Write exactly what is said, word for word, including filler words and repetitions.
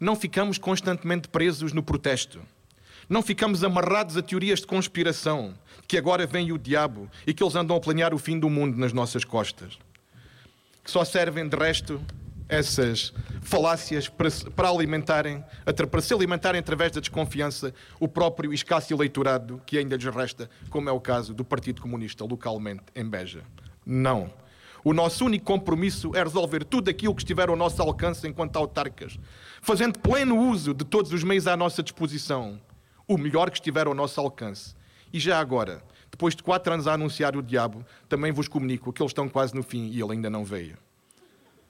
Não ficamos constantemente presos no protesto. Não ficamos amarrados a teorias de conspiração, que agora vem o diabo e que eles andam a planear o fim do mundo nas nossas costas. Que só servem, de resto, essas falácias para, para, alimentarem, para se alimentarem através da desconfiança o próprio escasso eleitorado que ainda lhes resta, como é o caso do Partido Comunista localmente em Beja. Não. O nosso único compromisso é resolver tudo aquilo que estiver ao nosso alcance enquanto autarcas, fazendo pleno uso de todos os meios à nossa disposição, o melhor que estiver ao nosso alcance. E já agora, depois de quatro anos a anunciar o diabo, também vos comunico que eles estão quase no fim e ele ainda não veio.